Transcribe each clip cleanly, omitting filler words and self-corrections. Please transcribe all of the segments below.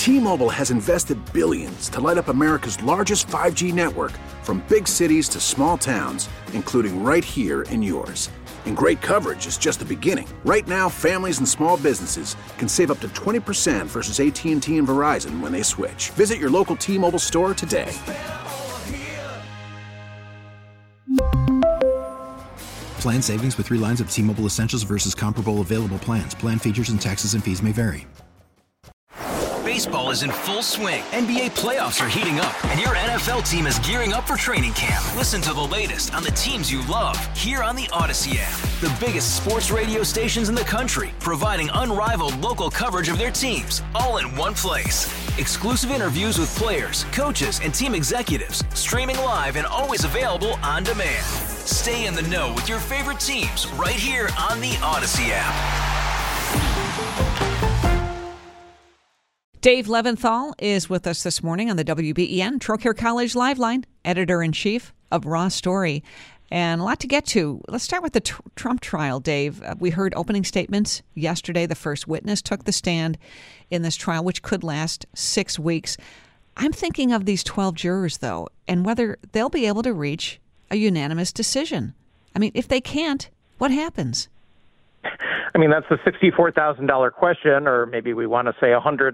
T-Mobile has invested billions to light up America's largest 5G network, from big cities to small towns, including right here in yours. And great coverage is just the beginning. Right now, families and small businesses can save up to 20% versus AT&T and Verizon when they switch. Visit your local T-Mobile store today. Plan savings with 3 lines of T-Mobile Essentials versus comparable available plans. Plan features and taxes and fees may vary. Baseball is in full swing. NBA playoffs are heating up, and your NFL team is gearing up for training camp. Listen to the latest on the teams you love here on the Odyssey app. The biggest sports radio stations in the country, providing unrivaled local coverage of their teams, all in one place. Exclusive interviews with players, coaches, and team executives, streaming live and always available on demand. Stay in the know with your favorite teams right here on the Odyssey app. Dave Leventhal is with us this morning on the WBEN Trocaire College Live Line, editor-in-chief of Raw Story. And a lot to get to. Let's start with the Trump trial, Dave. We heard opening statements yesterday. The first witness took the stand in this trial, which could last 6 weeks. I'm thinking of these 12 jurors, though, and whether they'll be able to reach a unanimous decision. I mean, if they can't, what happens? I mean, that's the $64,000 question, or maybe we want to say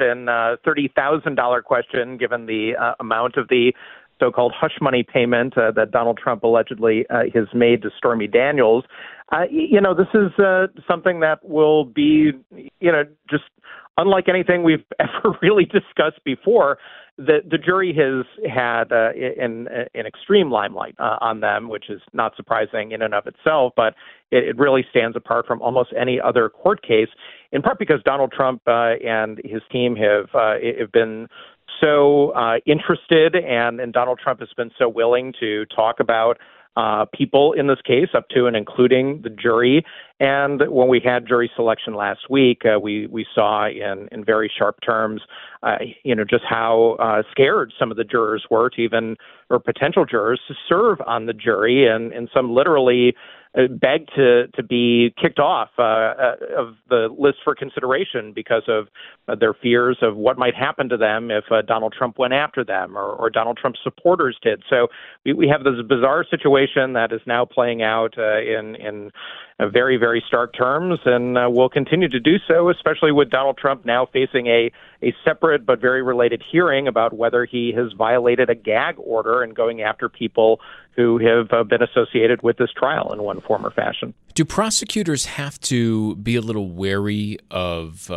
$130,000 question, given the amount of the so-called hush money payment that Donald Trump allegedly has made to Stormy Daniels. This is something that will be, just unlike anything we've ever really discussed before. The jury has had an extreme limelight on them, which is not surprising in and of itself, but it really stands apart from almost any other court case, in part because Donald Trump and his team have been so interested, and Donald Trump has been so willing to talk about people in this case, up to and including the jury. And when we had jury selection last week, we saw in very sharp terms, just how scared some of the jurors were to even, or potential jurors, to serve on the jury, and some literally begged to be kicked off of the list for consideration because of their fears of what might happen to them if Donald Trump went after them, or Donald Trump's supporters did. So we have this bizarre situation that is now playing out in very, very stark terms, and will continue to do so, especially with Donald Trump now facing a separate but very related hearing about whether he has violated a gag order and going after people who have been associated with this trial in one form or fashion. Do prosecutors have to be a little wary of,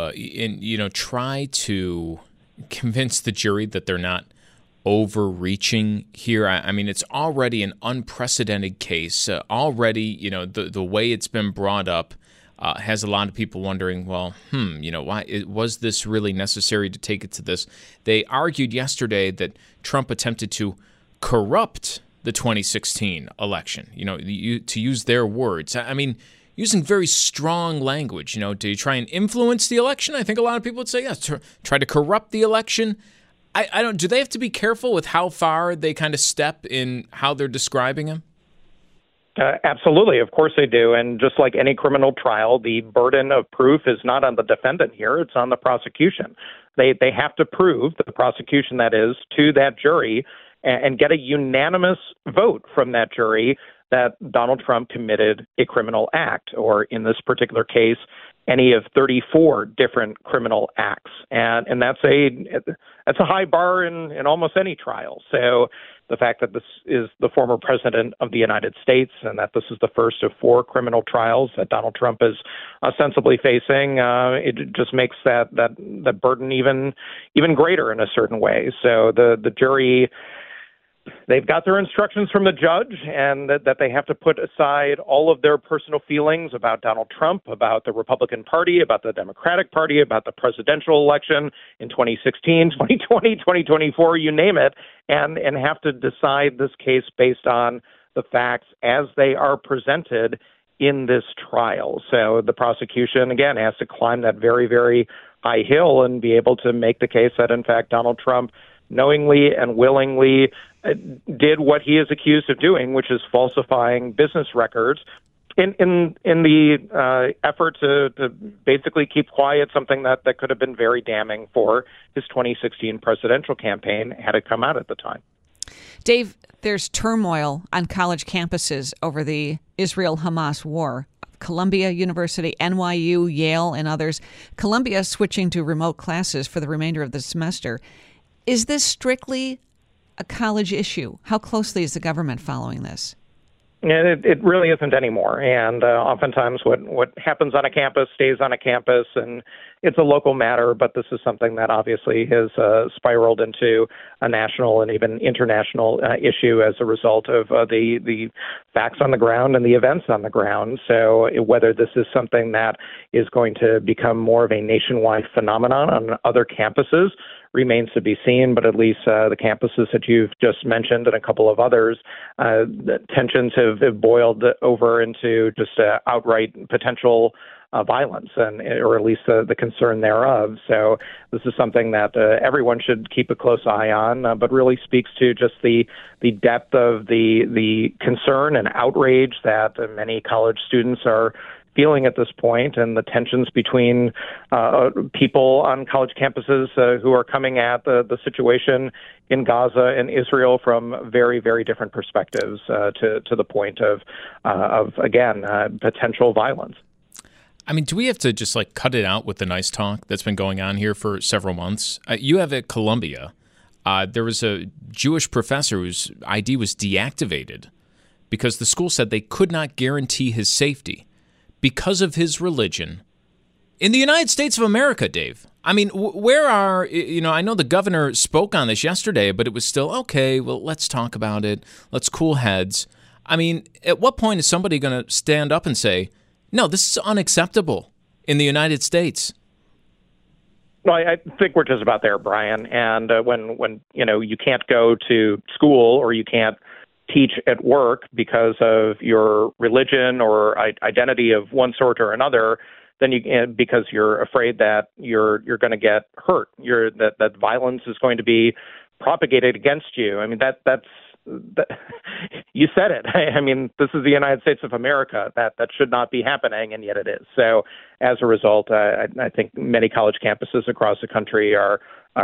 try to convince the jury that they're not overreaching here? I mean, it's already an unprecedented case. Already, the way it's been brought up has a lot of people wondering, well, why was this really necessary to take it to this? They argued yesterday that Trump attempted to corrupt the 2016 election, to use their words. I mean, using very strong language, do you try and influence the election? I think a lot of people would say, yes, try to corrupt the election. I don't. Do they have to be careful with how far they kind of step in how they're describing him? Absolutely. Of course they do. And just like any criminal trial, the burden of proof is not on the defendant here. It's on the prosecution. They have to prove, the prosecution that is, to that jury and get a unanimous vote from that jury that Donald Trump committed a criminal act, or in this particular case, any of 34 different criminal acts. And that's a high bar in almost any trial. So the fact that this is the former president of the United States, and that this is the first of 4 criminal trials that Donald Trump is ostensibly facing, it just makes that burden even greater in a certain way. So the jury, they've got their instructions from the judge, and that they have to put aside all of their personal feelings about Donald Trump, about the Republican Party, about the Democratic Party, about the presidential election in 2016, 2020, 2024, you name it, and have to decide this case based on the facts as they are presented in this trial. So the prosecution, again, has to climb that very, very high hill and be able to make the case that, in fact, Donald Trump knowingly and willingly did what he is accused of doing, which is falsifying business records in the effort to basically keep quiet, something that could have been very damning for his 2016 presidential campaign had it come out at the time. Dave, there's turmoil on college campuses over the Israel-Hamas war. Columbia University, NYU, Yale, and others. Columbia switching to remote classes for the remainder of the semester. Is this strictly a college issue? How closely is the government following this? It really isn't anymore. And oftentimes what happens on a campus stays on a campus, and it's a local matter, but this is something that obviously has spiraled into a national and even international issue as a result of the facts on the ground and the events on the ground. So whether this is something that is going to become more of a nationwide phenomenon on other campuses remains to be seen, but at least the campuses that you've just mentioned and a couple of others, the tensions have boiled over into just outright potential violence, or at least the concern thereof. So this is something that everyone should keep a close eye on, but really speaks to just the depth of the concern and outrage that many college students are feeling at this point, and the tensions between people on college campuses who are coming at the situation in Gaza and Israel from very, very different perspectives to the point of again, potential violence. I mean, do we have to just cut it out with the nice talk that's been going on here for several months? You have at Columbia, there was a Jewish professor whose ID was deactivated because the school said they could not guarantee his safety because of his religion in the United States of America, Dave. I mean, where are, I know the governor spoke on this yesterday, but it was still, okay, well, let's talk about it. Let's cool heads. I mean, at what point is somebody going to stand up and say, no, this is unacceptable in the United States? Well, I think we're just about there, Brian. And when you can't go to school or you can't teach at work because of your religion or identity of one sort or another, then because you're afraid that you're going to get hurt, that violence is going to be propagated against you. I mean, that's you said it. I mean, this is the United States of America. That should not be happening, and yet it is. So, as a result, I think many college campuses across the country are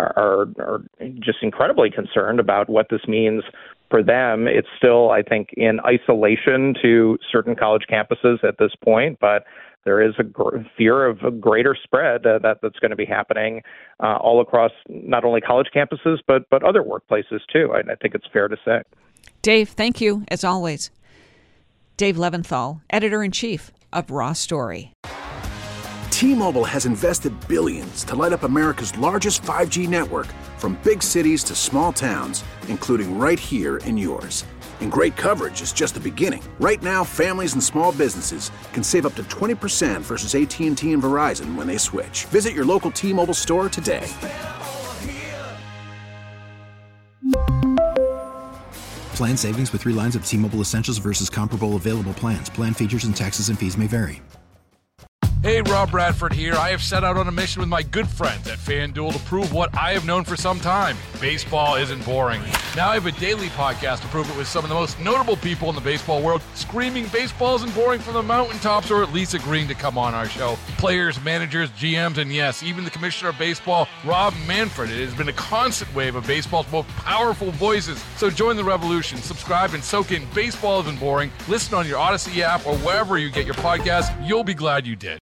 just incredibly concerned about what this means for them. It's still, I think, in isolation to certain college campuses at this point, but there is a fear of a greater spread that's going to be happening all across not only college campuses, but other workplaces too. I think it's fair to say. Dave, thank you, as always. Dave Leventhal, editor-in-chief of Raw Story. T-Mobile has invested billions to light up America's largest 5G network, from big cities to small towns, including right here in yours. And great coverage is just the beginning. Right now, families and small businesses can save up to 20% versus AT&T and Verizon when they switch. Visit your local T-Mobile store today. Plan savings with 3 lines of T-Mobile Essentials versus comparable available plans. Plan features and taxes and fees may vary. Hey, Rob Bradford here. I have set out on a mission with my good friends at FanDuel to prove what I have known for some time. Baseball isn't boring. Now I have a daily podcast to prove it with some of the most notable people in the baseball world, screaming baseball isn't boring from the mountaintops, or at least agreeing to come on our show. Players, managers, GMs, and yes, even the commissioner of baseball, Rob Manfred. It has been a constant wave of baseball's most powerful voices. So join the revolution. Subscribe and soak in Baseball Isn't Boring. Listen on your Odyssey app or wherever you get your podcasts. You'll be glad you did.